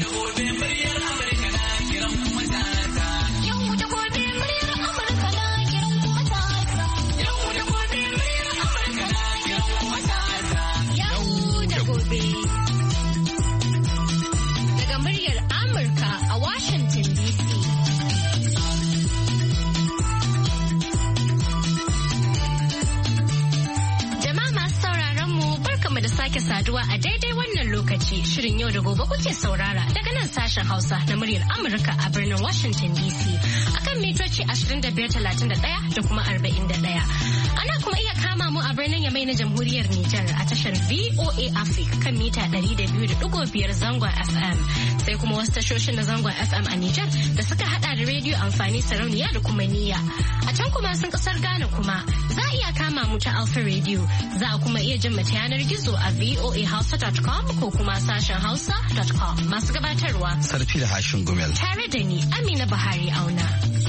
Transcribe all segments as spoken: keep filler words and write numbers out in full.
saduwa a daidai wannan lokaci. Shirin yau da gobe kuke saurara daga nan sashen Hausa na muryar Amurka a birnin Washington D C akan mitoci ashirin da biyar talatin da ɗaya da kuma arba'in da ɗaya. Ana kuma iya kama mu a birnin Yamai na Jamhuriyar Nijar a tashar V O A Africa kan mita ɗari da biyu da ɗigo biyar zangon F M. Sai kuma wasu tashoshin na zangon F M a Nijar da suka hada da rediyo amfani sarauniya da kuma niyya. A can kuma sun kasar Ghana kuma za a iya kama mu ta Alpha Radio. Za a kuma iya jin mu ta yanar gizo a v o a hausa dot com ko kuma sashen hausa dot com. Masu gabatarwa Sarfi da Hashin Gumel. Tare da ni Amina Buhari Auna.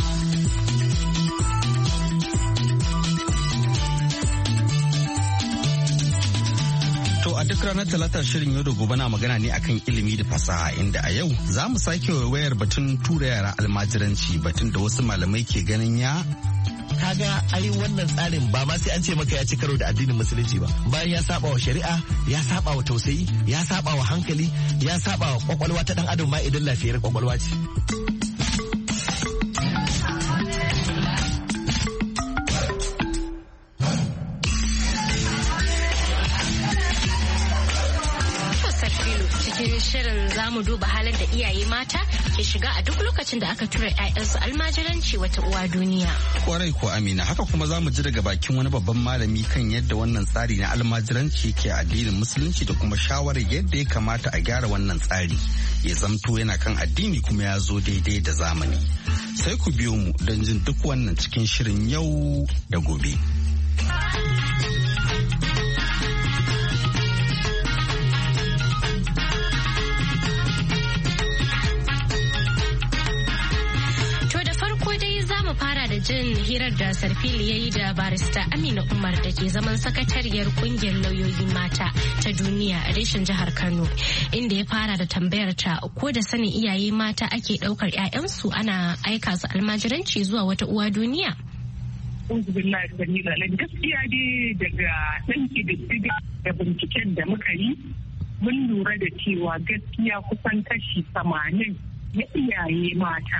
A duk ranar talata shirin yau da gobe na magana ne akan ilimi da fasaha, inda a yau za mu sake wayar batun tura yara almajiranci, batun da wasu malamai ke ganin ya kaga ai wannan tsarin ba ma sai an ce maka ya ci karo da addinin musulunci ba, bayan ya saba wa shari'a, ya saba wa tausayi, ya saba wa hankali, ya saba wa kwakwalwa ta dan adam ma idan lafiyar kwakwalwa ce. Shirin zamu duba halin da iyaye mata ke shiga a duk lokacin da aka tura 'ya'yansu almajiranci wata uwa duniya. Kwarai ko Amina, haka kuma zamu ji daga bakin wani babban malami kan yadda wannan tsari na almajiranci ke addinin musulunci da kuma shawarar yadda ya kamata a gyara wannan tsari ya zamto yana kan addini kuma ya zo daidai da zamani. Sai ku biyo mu don jin duk wannan cikin shirin yau da gobe. fara da jin hirar da Sarfili ya yi da barista Amina Umar da ke zaman sakatariyar kungiyar lauyoyi mata ta duniya a reshen jihar Kano, inda ya fara da tambayar ta ko da sanin iyaye mata ake daukar 'ya'yansu ana aika su almajiranci zuwa wata uwa duniya. Gaskiya dai daga ɗanki da da binciken da muka yi mun lura da cewa gaskiya kusan kashi tamanin na iyaye mata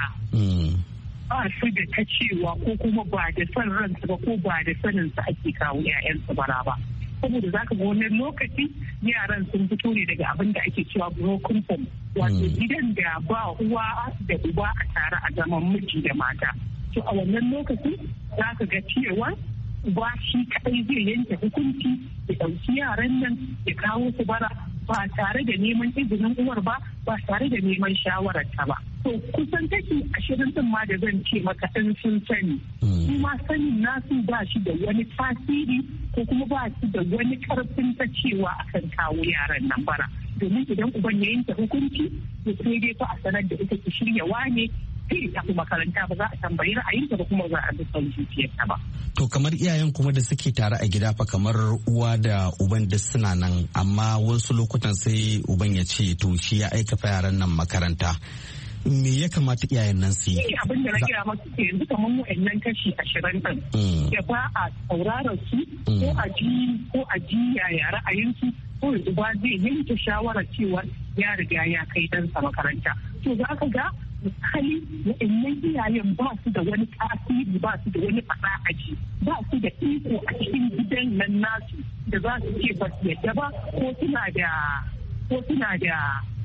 ba su da ta cewa ko kuma ba da son ransu ba ko ba da sanin su ake kawo 'ya'yansu bara ba. Saboda za ka ga wani lokaci yaran sun fito ne daga abin da ake cewa broken home, wato gidan da ba uwa da uba a tare a zaman miji da mata. To a wannan lokaci za ka ga cewa uba shi kaɗai zai yanke hukunci ya ɗauki yaran nan ya kawo su bara ba tare da neman izinin uwar ba, ba tare da neman shawararta ba. To kusan kashi ashirin din ma da zan ce maka ɗin sun sani. Kuma sanin nasu ba shi da wani tasiri ko kuma ba shi da wani karfin ta cewa akan kawo yaran nan bara. Domin idan uban ya yanke hukunci, to sai dai fa a sanar da ita ki shirya wane sai ta kuma makaranta ba za a tambayi ra'ayinta ba kuma za a bi son zuciyarta ba. To kamar iyayen kuma da suke tare a gida fa kamar uwa da uban duk suna nan, amma wasu lokutan sai uban ya ce to shi ya aika fa yaran nan makaranta. Me ya kamata iyayen nan su yi? Shi abin da na gaya masu ke yanzu kamar wa'annan kashi ashirin ɗin. Ya ba a sauraron su ko a ji ko a ji yaya ra'ayinsu ko uba zai yanke shawarar cewa ya riga ya kai ɗansa makaranta. To za ka ga hali wa'annan iyayen ba su da wani tasiri, ba su da wani faɗa aji, ba su da iko a cikin gidan nan nasu da za su ce ba su yadda ba ko suna da ko suna da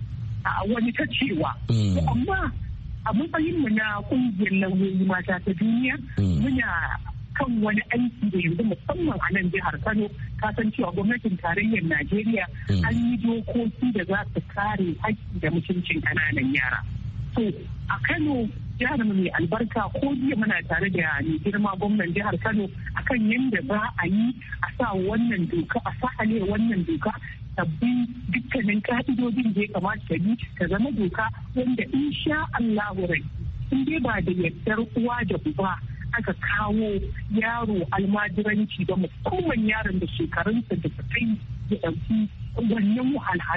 a wani ta cewa. Amma a matsayin mu na kungiyar lauyoyi mata ta duniya muna kan wani aiki da yanzu musamman a nan jihar Kano, ka san cewa gwamnatin tarayyar Najeriya an yi dokoki da za su kare haƙƙi da mutuncin ƙananan yara. To a Kano jihar mu mai albarka ko jiya muna tare da mai girma gwamnan jihar Kano akan yadda za a yi a sa wannan doka a sahale wannan doka sabbin dukkanin ka'idodin da ya kamata ta bi ta zama doka wanda insha Allah rai in dai ba da yardar uwa da uba aka kawo yaro almajiranci ba, musamman yaron da shekarunsa da su kai ya ɗauki wannan wahalhalu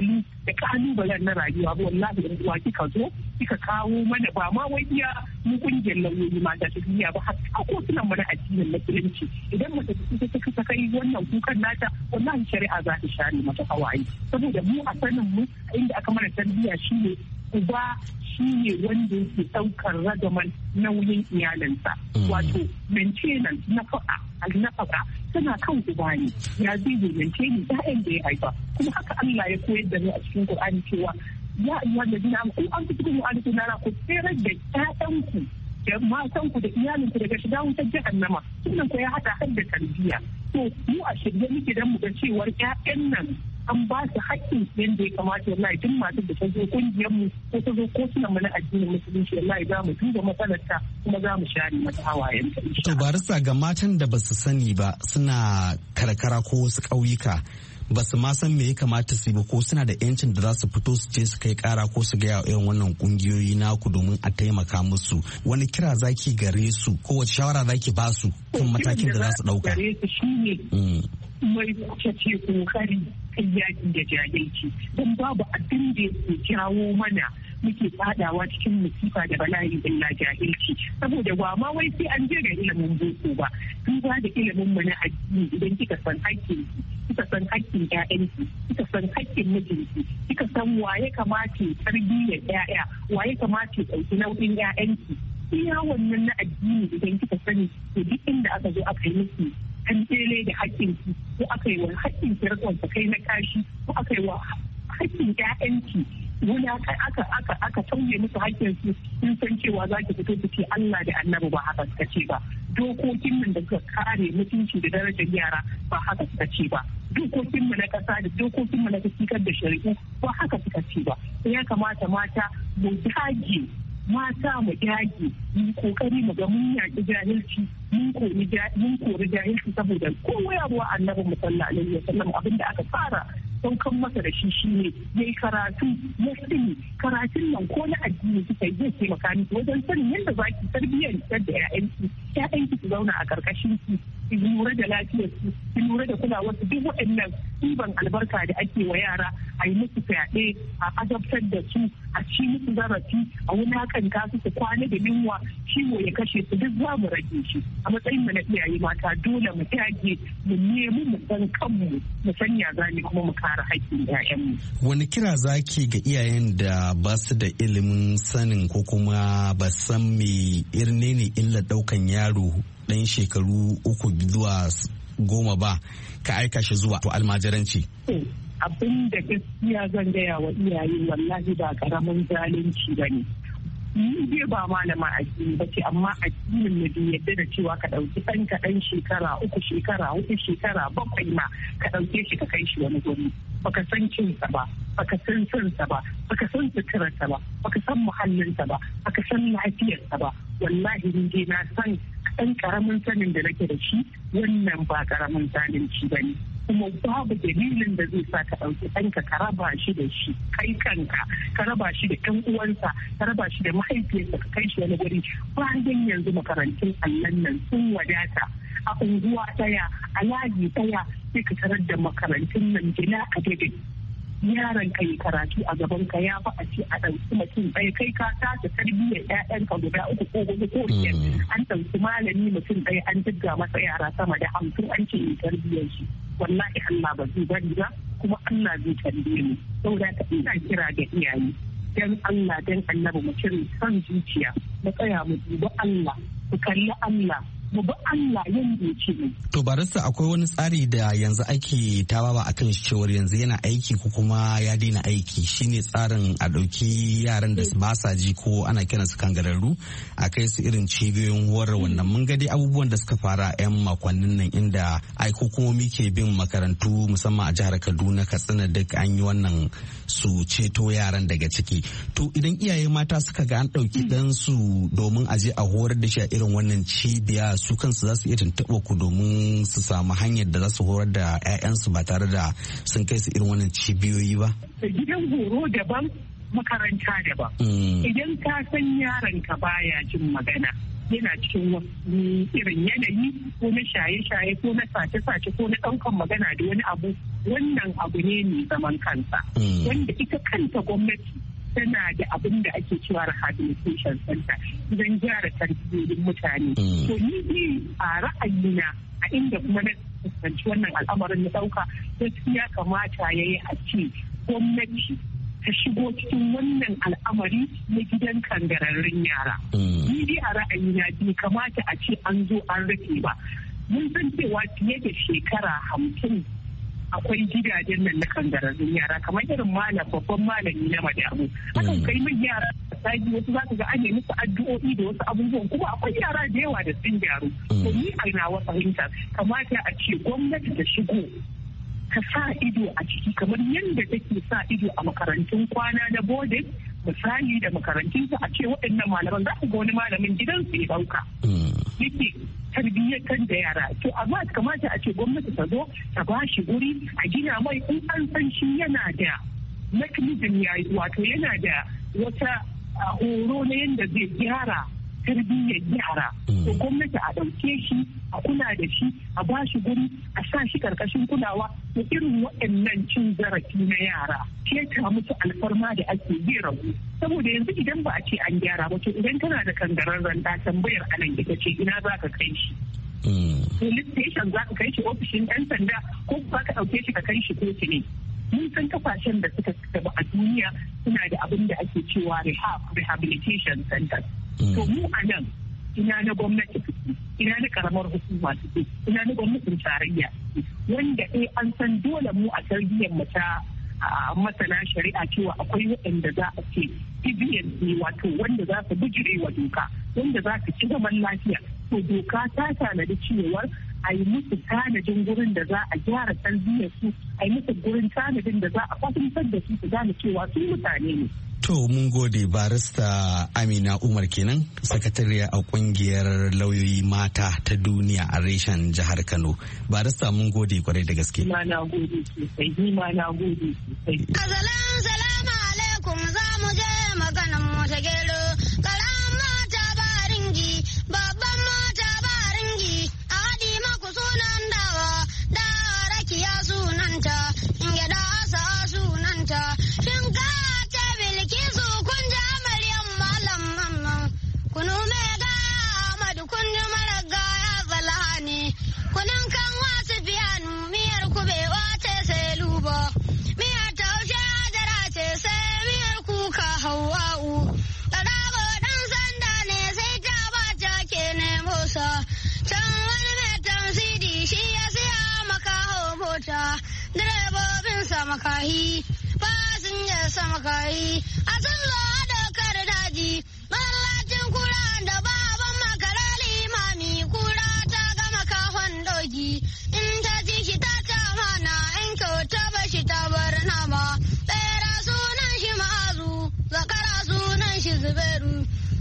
da kalubalen na rayuwa ba wallahi in uwa kika zo kika kawo mana ba ma wai iya mu kungiyar lauyoyi mata ta duniya ba har ko sunan mana addinin musulunci idan mace ta ta ta kai wannan kukan nata wallahi shari'a za ta share mata hawaye saboda mu a sanin mu inda aka mana tarbiyya shine uba shi ne wanda yake ɗaukar ragaman nauyin iyalinsa wato maintenance na faɗa alnafaka tana kan uba ne ya zai zai ni ya'yan da ya haifa kuma haka Allah ya koyar da ni a cikin Qur'ani cewa ya ayyuhal ladina amanu an tuqulu alaikum nara ku tsere da ƴaƴanku da matanku da iyalinku daga shiga wutar jahannama sunan ku ya hada har da tarbiyya to mu a shirye muke dan mu ga cewar ƴaƴan nan an ba su haƙƙin yadda ya kamata wallahi duk masu da ta zo kungiyar mu ko ta zo kotunan mu na addinin musulunci wallahi za mu duba matsalarta kuma za mu share mata hawayen ta. To barista ga matan da ba su sani ba suna karkara ko wasu ƙauyuka ba su ma san me ya kamata su yi ba ko suna da yancin da za su fito su je su kai kara ko su gaya irin wannan kungiyoyi naku domin a taimaka musu wani kira zaki gare su ko wace shawara zaki ba su kan matakin da za su dauka. Gare su shine mai ce kokari kan yaki da jahilci don babu abin da yake kirawo mana muke fadawa cikin musifa da bala'i illa jahilci saboda ba ma wai sai an je ga ilimin boko ba duba da ilimin mu na addini idan kika san hakkin kika san hakkin ƴaƴanki kika san hakkin mijinki kika san waye kamata tarbiyyar ƴaƴa waye kamata ya ɗauki nauyin ƴaƴanki iya wannan na addini idan kika sani to duk inda aka zo aka yi miki an tsere da hakkin ki ko aka yi wa hakkin ki rikon kai na kashi ko aka yi wa hakkin ƴaƴanki wani aka aka aka aka tauye musu hakkin su sun san cewa za ki fito ki ce Allah da Annabi ba haka suka ce ba dokokin nan da suka kare mutunci da darajar yara ba haka suka ce ba dokokin mu na kasa da dokokin mu na tafiyar da shari'u ba haka suka ce ba ya kamata mata mu dage mata mu dage mu kokari mu ga mun yaki jahilci mun kori mun kori jahilci saboda koyarwa Annabi sallallahu alaihi wasallam abinda aka fara saukan masa da shi shine yayi karatu ya sani karatun nan ko na addini kika yi zai taimaka miki wajen sanin yadda zaki tarbiyyar da ƴaƴanki ƴaƴanki su zauna a karkashin ki ki lura da lafiyar su ki lura da kulawar su duk waɗannan ɗiban albarka da ake wa yara a yi musu fyaɗe a adabtar da su a ci musu zarafi a wulakanta su su kwana da yunwa ciwo ya kashe su duk za mu rage shi a matsayin mu na iyaye mata dole mu dage mu nemi mu san kanmu mu sanya zani kuma mu kare haƙƙin ƴaƴanmu. Wani kira zaki ga iyayen da ba su da ilimin sanin ko kuma ba san me irne ne illa ɗaukan yaro ɗan shekaru uku zuwa goma ba ka aika shi zuwa to almajiranci. Abin da gaskiya zan gaya wa iyaye wallahi ba karamin zalunci ba ne. Ni dai ba malama addini ba ce amma addinin mu bai yadda da cewa ka ɗauki ɗan ka ɗan shekara uku shekara huɗu shekara bakwai ma ka ɗauke shi ka kai shi wani guri baka san cinsa ba baka san sansa ba baka san suturarsa ba baka san muhallinsa ba baka san lafiyarsa ba wallahi ni dai na san ɗan karamin sanin da nake da shi wannan ba karamin zalunci ba ne. Kuma babu dalilin da zai sa ka ɗauki ɗanka ka raba shi da shi kai kanka ka raba shi da ɗan uwansa ka raba shi da mahaifiyarsa ka kai shi wani guri bayan yanzu makarantun allon nan sun wadata a unguwa ɗaya a layi ɗaya sai ka tarar da makarantun nan gina a daidai yaron ka yi karatu a gaban ka ya fa a ce a ɗauki mutum ɗaya kai ka tasa tarbiyyar ƴaƴanka guda uku ko huɗu ko biyar an ɗauki malami mutum ɗaya an digga masa yara sama da hamsin an ce yi tarbiyyar shi wallahi Allah ba zai bari ba kuma Allah zai tarbiye mu saboda ka ina kira ga iyaye dan Allah dan Annabi mu cire son zuciya mu tsaya mu dubi Allah mu kalli Allah mu bi Allah yanda ya ce. To barista akwai wani tsari da yanzu ake tawawa akan shi cewar yanzu yana aiki ko kuma ya daina aiki shine tsarin a ɗauki yaran da ba sa ji ko ana kiran su kangararru a kai su irin cibiyoyin horar wannan mun ga dai abubuwan da suka fara yan makonnin nan inda ai hukumomi ke bin makarantu musamman a jihar Kaduna Katsina duk an yi wannan su ceto yaran daga ciki. To idan iyaye mata suka ga an ɗauki dan su domin a je a horar da shi a irin wannan cibiya su kansu za su iya tuntuɓa ku domin su samu hanyar da za su horar da 'ya'yansu ba tare da sun kai su irin wannan cibiyoyi ba? Gidan horo daban makaranta daban. Idan ka san yaron ka baya jin magana yana cikin wasu irin yanayi ko na shaye-shaye ko na sace-sace ko na ɗaukan magana da wani abu wannan abu ne mai zaman kansa wanda ita kanta gwamnati tana da abin da ake cewa rehabilitation center idan gyara tarbiyyoyin mutane. To ni a ra'ayina a inda kuma na fuskanci wannan al'amarin na ɗauka gaskiya kamata ya yi a ce gwamnati ta shigo cikin wannan al'amari na gidan kangararrun yara. Ni dai a ra'ayina bai kamata a ce an zo an rufe ba. Mun san cewa fiye da shekara hamsin akwai gidajen nan na kangararrun yara kamar irin malam babban malami na madamu. Akan kai min yara saji wasu za ka ga an yi musu addu'o'i da wasu abubuwan kuma akwai yara da yawa da sun gyaru. To ni a nawa fahimta kamata a ce gwamnati ta shigo ka sa ido a ciki kamar yadda take sa ido a makarantun kwana na boarding misali da makarantun a ce waɗannan malaman za ku ga wani malamin gidansu ya ɗauka. Yake tarbiyyatar da yara to amma kamata a ce gwamnati ta zo ta ba shi guri a gina mai in an san shi yana da mechanism ya wato yana da wata horo na yadda zai gyara tarbiyyar yara to gwamnati a ɗauke shi a kula da shi a ba shi guri a sa shi karkashin kulawa da irin waɗannan cin zarafi na yara keta musu alfarma da ake yi rabu saboda yanzu idan ba a ce an gyara ba to idan kana da kangararren da tambayar anan ita ce ina za ka kai shi police station za ka kai shi ofishin ɗan sanda ko za ka ɗauke shi ka kai shi kotu ne mun san kasashen da suka gaba a duniya suna da abin da ake cewa rehab rehabilitation centers to mu a nan ina na gwamnati suke ina na karamar hukuma suke ina na gwamnatin tarayya wanda eh an san dole mu a tarbiyyar mu ta masana shari'a cewa akwai waɗanda za a ce civilian ne wato wanda za su bijire wa doka wanda za su ci zaman lafiya to doka ta tanadi cewar a yi musu tanadin gurin da za a gyara tarbiyyar su a yi musu gurin tanadin da za a fahimtar da su su gane cewa su mutane ne. To mun gode barista Amina Umar kenan sakatariya a kungiyar lauyoyi mata ta duniya a reshen jihar Kano. Barista mun gode kwarai da gaske. Ma na gode sosai, ni ma na gode sosai. Assalamu salamu alaikum za mu je maganan mu ta gero. Karan mata ba ringi, babban mata ba ringi, a haɗi maku sunan dawa, da rakiya sunanta, in gyaɗa asa sunanta, shinkafa. Kunu mega Amadu kunju maraga ya zalani kunun kan wasu biyanu miyar kubewa ce sai lubo miyar taushe ajara ce sai miyar kuka hawa'u ƙarabo ɗan sanda ne sai ta bata ke nemo sa can wani mai tansidi shi ya siya makaho mota direbobin sa makahi fasinja sa makahi a sun zo a ɗaukar daji masallacin kura da baban makara limami kura ta gama kafan doki in ta ji shi ta ta mana in kyauta ba shi ta bar nama tsera sunan shi ma'azu zakara sunan shi zubairu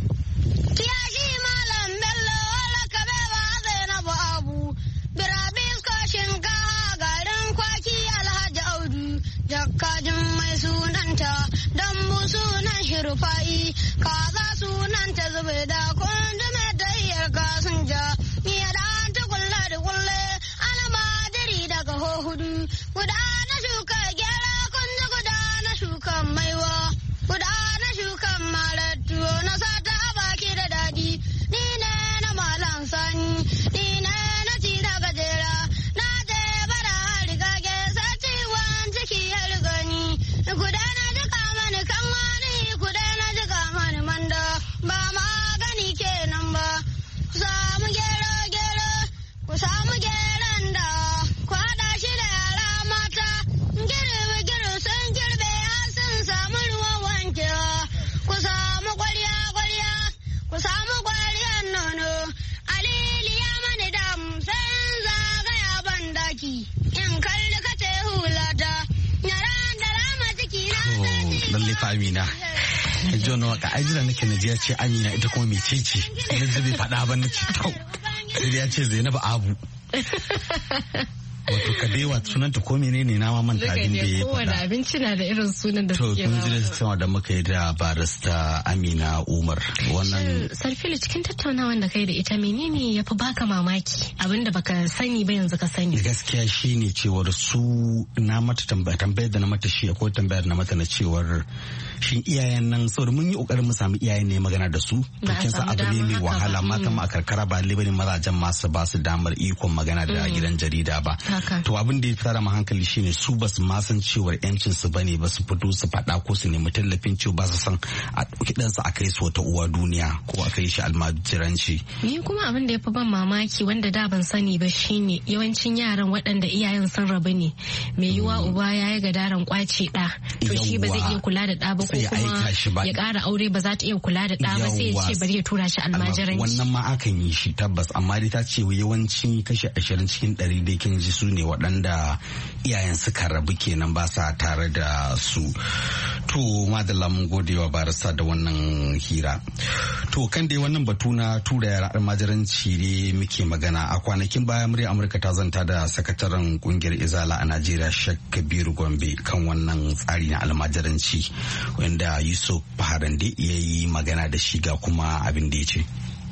kiyashi malam bello wala kabe ba zainabu abu birabis ko shinkafa garin kwaki alhaji audu jakkajin mai sunanta dambu sunan shi rufa'i kaza sunan ta zube da kundume da iyar kasunja miya da ta kulle da kulle almajiri daga hohudu guda na shuka gyara kunji guda na shukan maiwa guda na shukan malattu na sata a baki da daɗi ni ne na malam sani ni ne na ci da gajera na je bara riga ge sai ciwon ciki ya riga ni guda na jika mani kan wani guda na jika mani manda ba magani kenan ba ku samu gero gero ku samu geron da ku haɗa shi da yara mata girbi girbi sun girbe har sun samu ruwan wankewa ku samu ƙwarya ƙwarya ku samu ƙwaryar nono alili ya mani damu sai zagaya ban daki in kalli kace hulata yara da rama ciki na lalle fa Amina John waka ai jira nake na ya ce Amina ita kuma mece ce na ji bai faɗa ba na ce to sai ya ce Zainabu Abu Wato kabewa sunanta ko menene na ma manta abin da ya faɗa. Kowane abinci na da irin sunan da suke ba. To kun ji tattaunawa da muka yi da barista Amina Umar. Wannan Sarfilu cikin tattaunawan da kai da ita menene ya fi baka mamaki abinda baka sani ba yanzu ka sani? Gaskiya shine cewar su na mata tambaya tambayar da na mata shi akwai tambayar na mata na cewar shin iyayen nan saboda mun yi kokarin mu samu iyayen ne magana da su to kin san abu ne mai wahala mata ma a karkara ba lalle bane mazajen masu ba su damar ikon magana da gidan jarida ba. To abin da ya fara ma hankali shine su basu ma san cewar yancin su bane ba su fito su faɗa ko su nemi tallafin ciwo ba su san a ɗauki ɗansu a kai su wata uwa duniya ko a kai shi almajiranci. Ni kuma abin da ya fi ban mamaki wanda da ban sani ba shine yawancin yaran waɗanda iyayen sun rabu ne mai yiwa uba ya yi gadaran kwace ɗa to shi ba zai iya kula da ɗa ba ko kuma ya ƙara aure ba za ta iya kula da ɗa ba sai ya ce bari ya tura shi almajiranci. Wannan ma akan yi shi tabbas amma dai ta ce yawanci kashi ashirin cikin ɗari dai kin ji su ne waɗanda iyayen suka rabu kenan ba sa tare da su. To madalla mun gode wa barista da wannan hira. To kan dai wannan batu na tura yara almajiranci ne muke magana a kwanakin baya murya Amurka ta zanta da sakataren kungiyar Izala a Najeriya Sheikh Kabiru Gombe kan wannan tsari na almajiranci wanda Yusuf Harande ya yi magana da shi ga kuma abin da ya ce.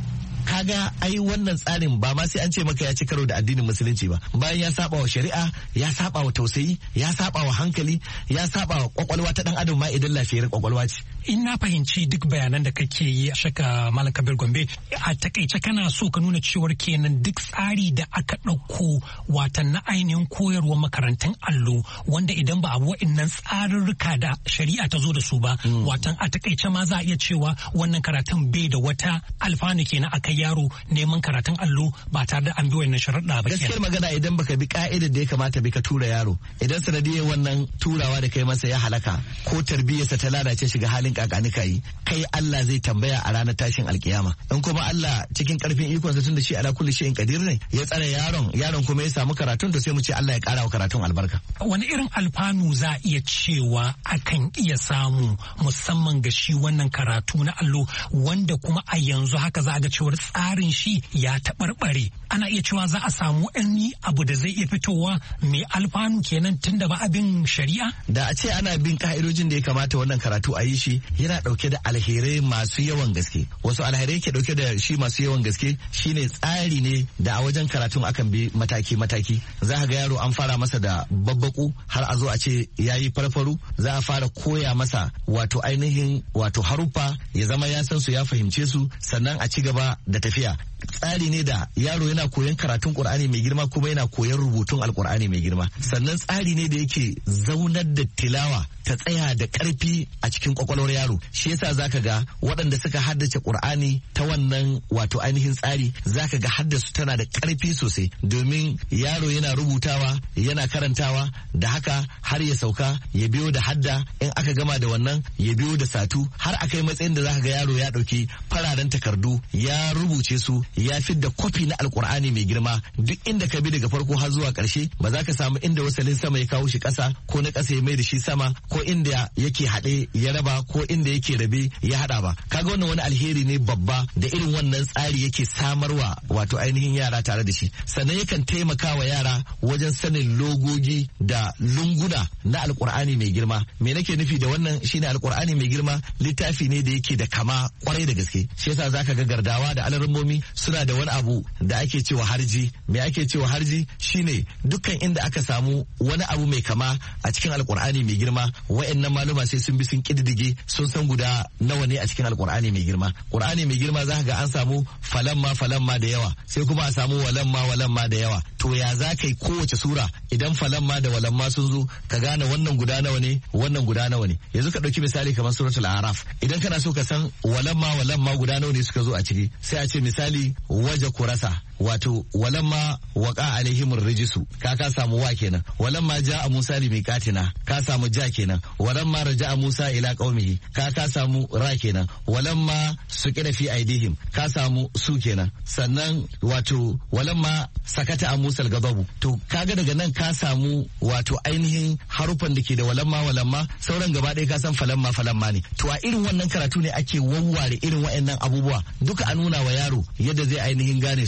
Kaga ai wannan tsarin ba ma sai an ce maka ya ci karo da addinin musulunci ba bayan ya saba wa shari'a ya saba wa tausayi ya saba wa hankali ya saba wa kwakwalwa ta dan adam ma idan lafiyar kwakwalwa ce. In na fahimci duk bayanan da kake yi a shaka Malam Kabir Gombe a takaice kana so ka nuna cewar kenan duk tsari da aka ɗauko watan na ainihin koyarwar makarantun allo wanda idan ba abu wa'innan tsarurruka da shari'a ta zo da su ba watan a takaice ma za a iya cewa wannan karatun bai da wata alfanu kenan aka yaro neman karatun allo ba tare da an bi wannan sharaɗa ba. Gaskiyar magana idan baka bi ka'idar da ya kamata bi ka tura yaro idan sanadiyar wannan turawa da kai masa ya halaka ko tarbiyyarsa ta lalace shiga halin kakanika yi kai Allah zai tambaya a ranar tashin alkiyama. In kuma Allah cikin karfin ikonsa tun da shi ala kulli shay'in qadir ne ya tsare yaron yaron kuma ya samu karatun to sai mu ce Allah ya kara wa karatun albarka. Wani irin alfanu za a iya cewa akan iya samu musamman ga shi wannan karatu na allo wanda kuma a yanzu haka za a ga cewar tsarin shi ya taɓarɓare ana iya cewa za a samu wani abu da zai iya fitowa mai alfanu kenan tun da ba abin shari'a? Da a ce ana bin ka'idojin da ya kamata wannan karatu a yi shi yana ɗauke da alherai masu yawan gaske. Wasu alherai ke ɗauke da shi masu yawan gaske shine tsari ne da a wajen karatun akan bi mataki-mataki. Za a ga yaro an fara masa da babbaku har a zo a ce ya yi farfaru za a fara koya masa wato ainihin wato haruffa ya zama ya san su ya fahimce su sannan a ci gaba da tafiya. Tsari ne da yaro yana koyon karatun Qur'ani mai girma kuma yana koyon rubutun Alqur'ani mai girma. Sannan tsari ne da yake zaunar da tilawa ta tsaya da ƙarfi a cikin kwakwalwar yaro. Shi yasa zaka ga waɗanda suka haddace Qur'ani ta wannan wato ainihin tsari zaka ga haddasu tana da ƙarfi sosai domin yaro yana rubutawa yana karantawa da haka har ya sauka ya biyo da hadda in aka gama da wannan ya biyo da satu har akai matsayin da zaka ga yaro ya ɗauki fararen takardu ya rubuce su ya fidda kwafi na Alkur'ani mai girma duk inda ka bi daga farko har zuwa ƙarshe ba za ka samu inda wasalin sama ya kawo shi ƙasa ko na ƙasa ya mai da shi sama ko inda yake haɗe ya raba ko inda yake rabe ya haɗa ba. Kaga wannan wani alheri ne babba da irin wannan tsari yake samarwa wato ainihin yara tare da shi. Sannan yakan taimaka wa yara wajen sanin logogi da lunguna na Alkur'ani mai girma. Me nake nufi da wannan shine Alkur'ani mai girma littafi ne da yake da kama kwarai da gaske. Shi yasa zaka ga gardawa da alarmomi suna da wani abu da ake cewa harji. Me ake cewa harji shine dukkan inda aka samu wani abu mai kama a cikin Alkur'ani mai girma wa'annan maluma sai sun bi sun kididdige sun san guda nawa ne a cikin Alkur'ani mai girma. Qur'ani mai girma za ka ga an samu falamma falamma da yawa sai kuma a samu walamma walamma da yawa. To ya za ka yi kowace sura idan falamma da walamma sun zo ka gane wannan guda nawa ne wannan guda nawa ne. Yanzu ka ɗauki misali kamar suratul araf idan kana so ka san walamma walamma guda nawa ne suka zo a ciki sai a ce misali waje kurasa wato walamma waqa alaihimur rijisu ka ka samu wa kenan walamma jaa musa limiqatina ka samu ja kenan walamma raja'a musa ila qaumihi ka ka samu ra kenan walamma suqida fi aidihim ka samu su kenan sannan wato walamma sakata a musal gadabu to kaga daga nan ka samu wato ainihin harufan da ke da walamma walamma sauran gaba ɗaya ka san falamma falamma ne. To a irin wannan karatu ne ake wawware irin waɗannan abubuwa duka a nuna wa yaro yadda zai ainihin gane su.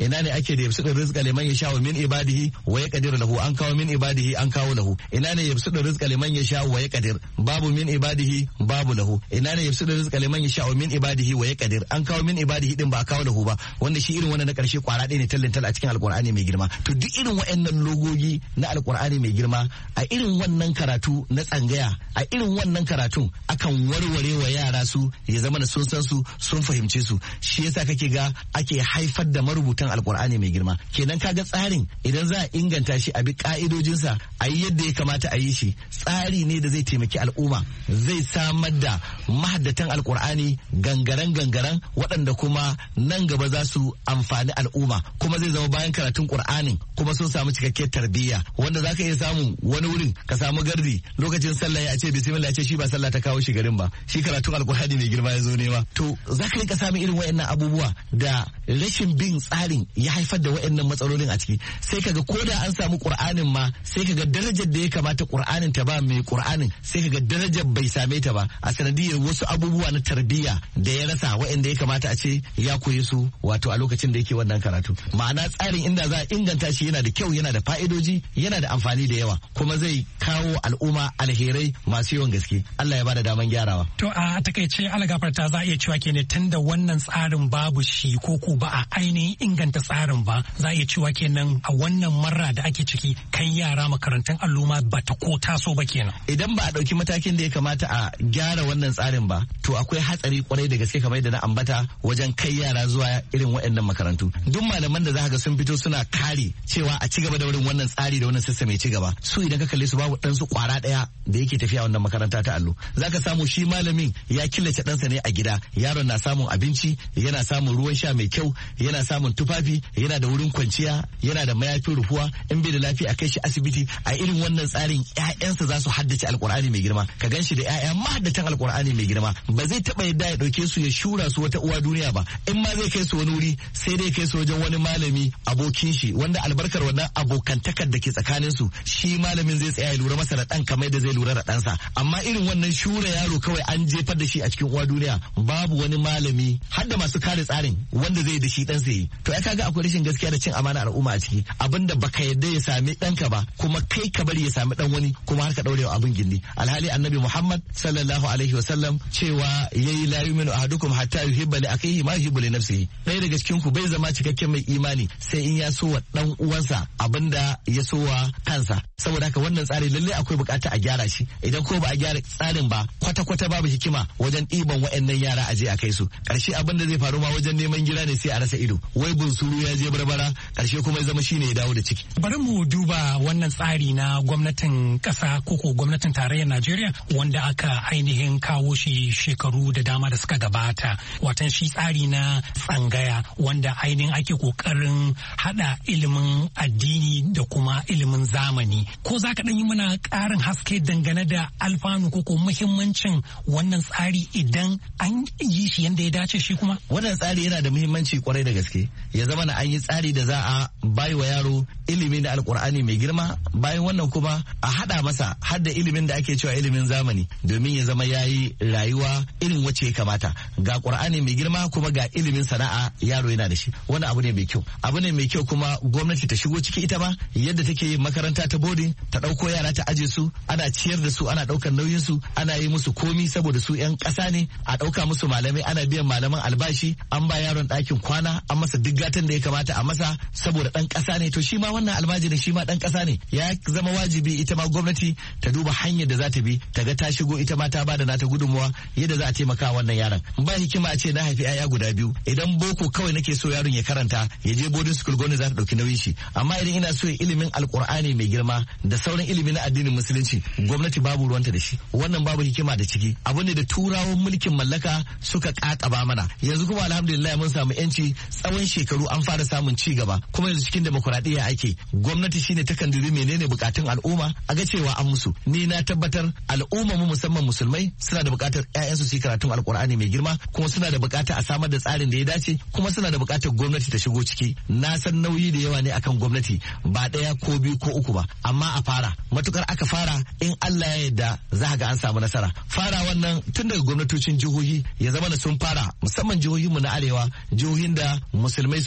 ina ne ake da yabsudu rizqa liman yasha wa min ibadihi wa yaqdir lahu an kawo min ibadihi an kawo lahu ina ne yabsudu rizqa liman yasha wa yaqdir babu min ibadihi babu lahu ina ne yabsudu rizqa liman yasha wa min ibadihi wa yaqdir an kawo min ibadihi din ba kawo lahu ba wanda shi irin wannan na karshe kwara ɗaya ne tallintal a cikin alqur'ani mai girma. To duk irin waɗannan logogi na alqur'ani mai girma a irin wannan karatu na tsangaya a irin wannan karatun akan warware wa yara su ya zama da sun san su sun fahimce su. Shi yasa kake ga ake haifar da marubutan alqur'ani mai girma. Kenan kaga tsarin idan za a inganta shi a bi ka'idojinsa a yi yadda ya kamata a yi shi tsari ne da zai taimaki al'umma zai samar da mahaddatan alqur'ani gangaren gangaren waɗanda kuma nan gaba za su amfani al'umma kuma zai zama bayan karatun qur'anin kuma sun samu cikakkiyar tarbiyya wanda zaka iya samu wani wurin ka samu gardi lokacin sallah ya ce bismillah ya ce shi ba sallah ta kawo shi garin ba shi karatun alqur'ani mai girma ya zo ne ma. To zaka rika samun irin wayannan abubuwa da rashin bin tsarin ya haifar da wayannan matsalolin a ciki sai kaga ko da an samu qur'anin ma sai kaga darajar da ya kamata qur'anin ta ba mai qur'anin sai kaga darajar bai same ta ba a sanadiyar wasu abubuwa na tarbiyya da ya rasa wayanda ya kamata a ce ya koyi su wato a lokacin da yake wannan karatu. Ma'ana tsarin inda za a inganta shi yana da kyau yana da fa'idoji yana da amfani da yawa kuma zai kawo al'umma alherai masu yawan gaske. Allah ya bada daman gyarawa. To a takaice algafarta za a iya cewa kenan tunda wannan tsarin babu shi ko ko ba a ainihin inganta tsarin ba za a iya cewa kenan a wannan marra da ake ciki kai yara makarantun alluma ba ta ko taso ba kenan. Idan ba a ɗauki matakin da ya kamata a gyara wannan tsarin ba to akwai hatsari kwarai da gaske kamar yadda na ambata wajen kai yara zuwa irin waɗannan makarantu. Duk malaman da za ga sun fito suna kare cewa a ci gaba da wurin wannan tsari da wannan sassa mai ci gaba su idan ka kalle su babu ɗansu kwara ɗaya da yake tafiya wannan makaranta ta allo. Zaka samu shi malamin ya killace ɗansa ne a gida yaron na samun abinci yana samun ruwan sha mai kyau yana samun tufafi yana da wurin kwanciya yana da mayafin rufuwa in bai da lafiya a kai shi asibiti. A irin wannan tsarin ƴaƴansa za su haddace alkur'ani mai girma ka gan shi da ƴaƴa mahaddatan alkur'ani mai girma ba zai taɓa yadda ya ɗauke su ya shura su wata uwa duniya ba in ma zai kai su wani wuri sai dai kai su wajen wani malami abokin shi wanda albarkar wannan abokantakar da ke tsakanin su shi malamin zai tsaya ya lura masa da ɗan kamar da zai lura da ɗansa. Amma irin wannan shura yaro kawai an jefar da shi a cikin uwa duniya babu wani malami har da masu kare tsarin wanda zai da shi ɗansa yi. To ya kaga akwai rashin gaskiya da cin amana al'umma a ciki abinda baka yadda ya sami ɗanka ba kuma kai ka bari ya sami ɗan wani kuma har ka ɗaure wa abin gindi. Alhali annabi Muhammad sallallahu alaihi wasallam cewa yayi la yu'minu ahadukum hatta yuhibba li akhihi ma yuhibbu li nafsihi. Ɗaya daga cikin ku bai zama cikakken mai imani sai in ya so wa ɗan uwansa abinda ya so wa kansa. Saboda haka wannan tsari lalle akwai bukata a gyara shi idan ko ba a gyara tsarin ba kwata kwata babu hikima wajen ɗiban waɗannan yara a je a kai su. Ƙarshe abin da zai faru ma wajen neman gida ne sai a rasa ido wai bunsuru ya je barbara ƙarshe kuma ya zama shine ya dawo da ciki. Bari mu duba wannan tsari na gwamnatin ƙasa ko ko gwamnatin tarayyar Najeriya wanda aka ainihin kawo shi shekaru da dama da suka gabata watan shi tsari na tsangaya wanda ainihin ake kokarin hada ilimin addini da kuma ilimin zamani. Ko za ka ɗan yi mana ƙarin haske dangane da alfanu ko ko muhimmancin wannan tsari idan an yi shi yadda ya dace shi kuma? Wannan tsari yana da muhimmanci kwarai da gaske ya zama na an yi tsari da za a bai wa yaro ilimi na alkur'ani mai girma bayan wannan kuma a hada masa har da ilimin da ake cewa ilimin zamani domin ya zama yayi rayuwa irin wacce ya kamata ga qur'ani mai girma kuma ga ilimin sana'a yaro yana da shi wannan abu ne mai kyau abu ne mai kyau kuma gwamnati ta shigo ciki ita ma yadda take yin makaranta ta boarding ta dauko yara ta aje su ana ciyar da su ana daukar nauyin su ana yi musu komi saboda su yan kasa ne a dauka musu malamai ana biyan malaman albashi an ba yaron ɗakin kwana an masa duk gatan da ya kamata a masa saboda ɗan ƙasa ne to shi ma wannan almajirin shi ma ɗan ƙasa ne ya zama wajibi ita ma gwamnati ta duba hanyar da za ta bi ta ga ta shigo ita ma ta bada nata gudunmuwa yadda za a taimaka wannan yaron ba hikima a ce na haifi 'ya'ya guda biyu idan boko kawai nake so yaron ya karanta ya je boarding school gwamnati za ta ɗauki nauyin shi amma idan ina so ilimin alkur'ani mai girma da sauran ilimi na addinin musulunci gwamnati babu ruwanta da shi wannan babu hikima da ciki abu ne da turawan mulkin mallaka suka kakaba mana yanzu kuma alhamdulillah mun samu yanci tsawon shekaru an fara samun ci gaba kuma yanzu cikin demokuraɗiyya ake gwamnati shine takan dubi menene bukatun al'umma a ga cewa an musu ni na tabbatar al'umma mu musamman musulmai suna da bukatar ƴaƴansu su yi karatun alkur'ani mai girma kuma suna da bukata a samar da tsarin da ya dace kuma suna da bukatar gwamnati ta shigo ciki na san nauyi da yawa ne akan gwamnati ba ɗaya ko biyu ko uku ba amma a fara matukar aka fara in Allah ya yarda za ga an samu nasara fara wannan tun daga gwamnatocin jihohi ya zama da sun fara musamman jihohin mu na arewa jihohin da musulmai su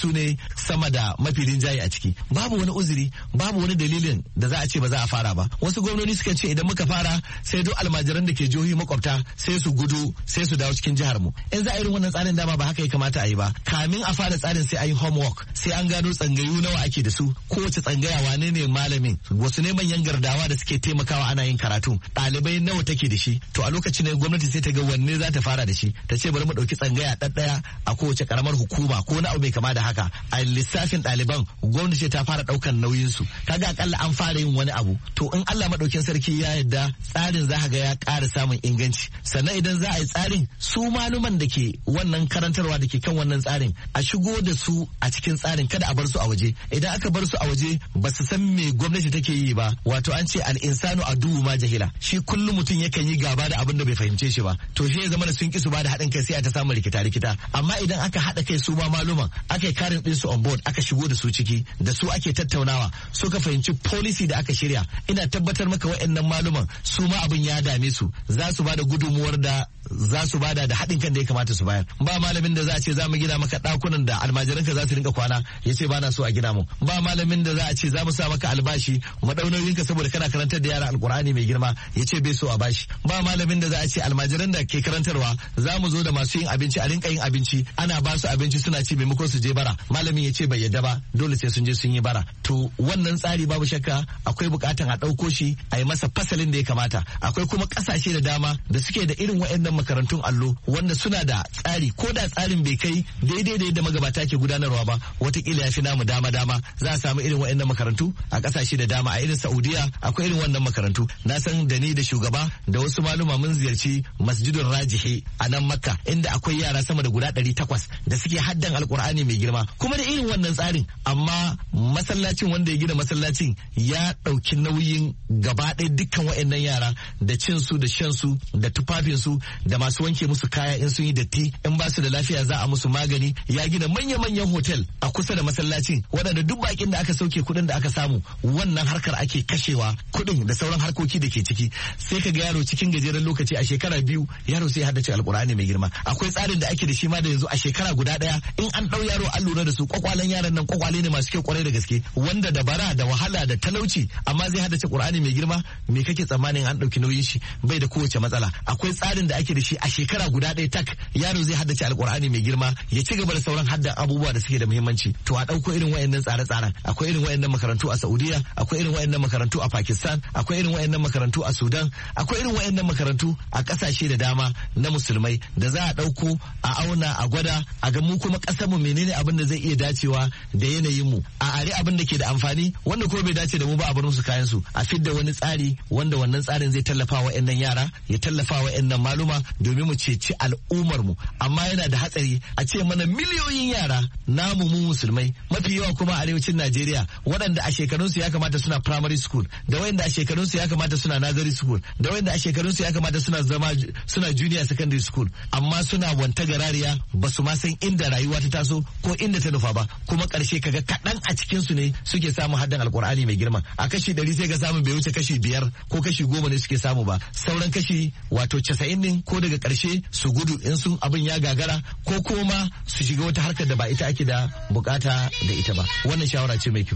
su ne sama da mafi rinjaye a ciki. Babu wani uzuri, babu wani dalilin da za a ce ba za a fara ba. Wasu gwamnoni suka ce idan muka fara sai duk almajiran da ke jihohi makwabta sai su gudu sai su dawo cikin jihar mu. In za a irin wannan tsarin dama ba haka ya kamata a yi ba. Kamin a fara tsarin sai a yi homework, sai an gano tsangayu nawa ake da su, kowace tsangaya wane ne malamin, wasu ne manyan gardawa da suke taimakawa ana yin karatu, ɗalibai nawa take da shi. To a lokacin ne gwamnati sai ta ga wanne za ta fara da shi, ta ce bari mu ɗauki tsangaya ɗaɗɗaya a kowace karamar hukuma ko na abu mai kama da haka. A lissafin ɗaliban gwamnati ce ta fara ɗaukan nauyinsu, kaga akalla an fara yin wani abu. To in Allah maɗaukin sarki ya yarda tsarin za ga ya ƙara samun inganci. Sannan idan za a yi tsarin, su maluman da ke wannan karantarwa da ke kan wannan tsarin a shigo da su a cikin tsarin, kada a bar su a waje. Idan aka bar su a waje ba su san me gwamnati take yi ba, wato an ce al'insanu aduwwu ma jahila, shi kullum mutum yakan yi gaba da abin da bai fahimce shi ba. To shi ya zama da sun ki su ba da haɗin kai sai a ta samu rikita rikita. Amma idan aka haɗa kai su ma maluman aka yi karin ɗinsu on board, aka shigo da su ciki, da su ake tattaunawa, suka fahimci policy da aka shirya, ina tabbatar maka wa'annan maluman su ma abin ya dame su, za su ba da gudunmuwar da za su bada da haɗin kan da ya kamata su bayar. Ba malamin da za a ce za mu gina maka ɗakunan da almajiranka za su rinka kwana ya ce ba na so a gina mu. Ba malamin da za a ce za mu sa maka albashi mu ɗau nauyinka saboda kana karantar da yara alkur'ani mai girma ya ce bai so a bashi. Ba malamin da za a ce almajiran da ke karantarwa za mu zo da masu yin abinci a rinka yin abinci ana ba su abinci suna ci maimakon su je bara, malamin ya ce bai yadda ba dole sai sun je sun yi bara. To wannan tsari babu shakka akwai bukatan a ɗauko shi a yi masa fasalin da ya kamata. Akwai kuma ƙasashe da dama da suke da irin waɗannan makarantun allo wanda suna da tsari, ko da tsarin bai kai daidai da yadda magabata ke gudanarwa ba, watakila ya fi namu dama dama. Za a samu irin waɗannan makarantu a ƙasashe da dama. A irin Saudiya akwai irin wannan makarantu. Na san da ni da shugaba da wasu maluma mun ziyarci masjidun Rajihi a nan Makka, inda akwai yara sama da guda ɗari takwas da suke haddan alkur'ani mai girma, kuma da irin wannan tsarin. Amma masallacin wanda ya gina masallacin ya ɗauki nauyin gaba ɗaya dukkan waɗannan yara da cin su da shan su da tufafin su da masu wanke musu kaya in sun yi datti, in ba su da lafiya za a musu magani. Ya gina manya-manyan hotel a kusa da masallacin waɗanda duk bakin da aka sauke kuɗin da aka samu wannan harkar ake kashewa, kuɗin da sauran harkoki da ke ciki. Sai ka ga yaro cikin gajeren lokaci a shekara biyu yaro sai ya haddace alkur'ani mai girma. Akwai tsarin da ake da shi ma da yanzu a shekara guda ɗaya in an ɗau yaro an lura da su, kwakwalen yaran nan kwakwale ne masu kyau kwarai da gaske, wanda da bara da wahala da talauci amma zai haddace qur'ani mai girma. Me kake tsammanin an ɗauki nauyin shi bai da kowace matsala? Akwai tsarin da ake da shi a shekara guda ɗaya tak yaro zai haddace alkur'ani mai girma ya ci gaba da sauran haddan abubuwa da suke da muhimmanci. To a ɗauko irin wayannan tsare-tsaren. Akwai irin wayannan makarantu a Saudiya, akwai irin wayannan makarantu a Pakistan, akwai irin wayannan makarantu a Sudan, akwai irin wayannan makarantu a ƙasashe da dama na musulmai da za a ɗauko a auna a gwada a ga mu kuma ƙasar mu menene abin da zai iya dacewa da yanayin mu, a are abin da ke da amfani wanda kuma bai dace da mu ba a bar musu kayan su, a fidda wani tsari wanda wannan tsarin zai tallafa wa ƴan yara, ya tallafa wa ƴan maluma domin mu ceci al'ummar mu. Amma yana da hatsari a ce mana miliyoyin yara namu mu musulmai, mafi yawa kuma a arewacin Najeriya, waɗanda a shekarunsu ya kamata suna primary school, da wanda a shekarunsu ya kamata suna nursery school, da wanda a shekarunsu ya kamata suna zama suna junior secondary school, amma suna wanta garariya ba su ma san inda rayuwa ta taso ko inda ta nufa ba. Kuma ƙarshe kaga kaɗan a cikin su ne suke samun haddan alkur'ani mai girma. A kashi ɗari sai ga samun bai wuce kashi biyar ko kashi goma ne suke samu ba. Sauran kashi wato casa'in ne ko daga ƙarshe su gudu in sun abin ya gagara, ko kuma su shiga wata harkar da ba ita ake da bukata da ita ba. Wannan shawara ce mai kyau.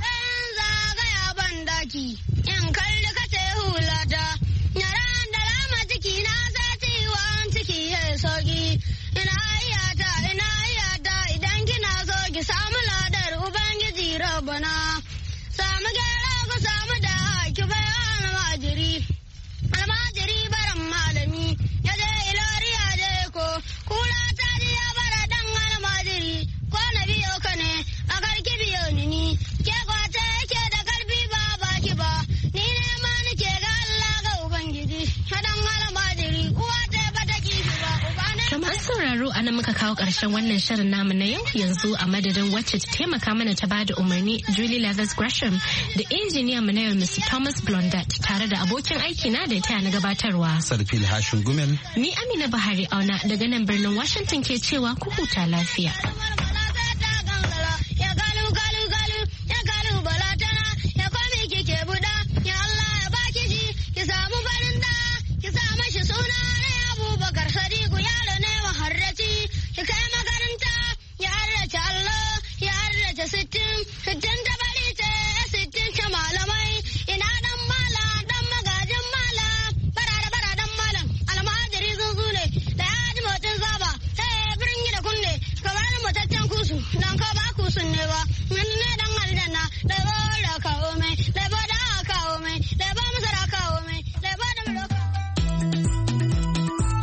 Zagaya ban daki in kalli kace hulata, yaran da rama ciki na sai ciwon ciki ya sauki. Ina iyata ina iyata idan kina so ki samu ladar ubangiji rabbana, samu gyara ku samu da ki bai almajiri. Almajiri baran malami ya je ilori ya je ko kula ta ya bara dan almajiri, ko na biyo ka ne a karki biyo ni ni ke kwace yake da karfi ba baki ba, ni ne ma nike ga Allah ga ubangiji dan almajiri uwa ta ba ta kishi ba uba ne. Kamar sauraro a nan muka kawo ƙarshen wannan shirin namu na yau. Yanzu a madadin wacce ta taimaka mana ta bada umarni Julie Leathers Gresham da injiniya mu na yau Mister Thomas Blondat tare da abokin aiki na da ta na gabatarwa Sarfil Hashin Gumel. Ni Amina Bahari Auna daga nan birnin Washington ke cewa ku huta lafiya.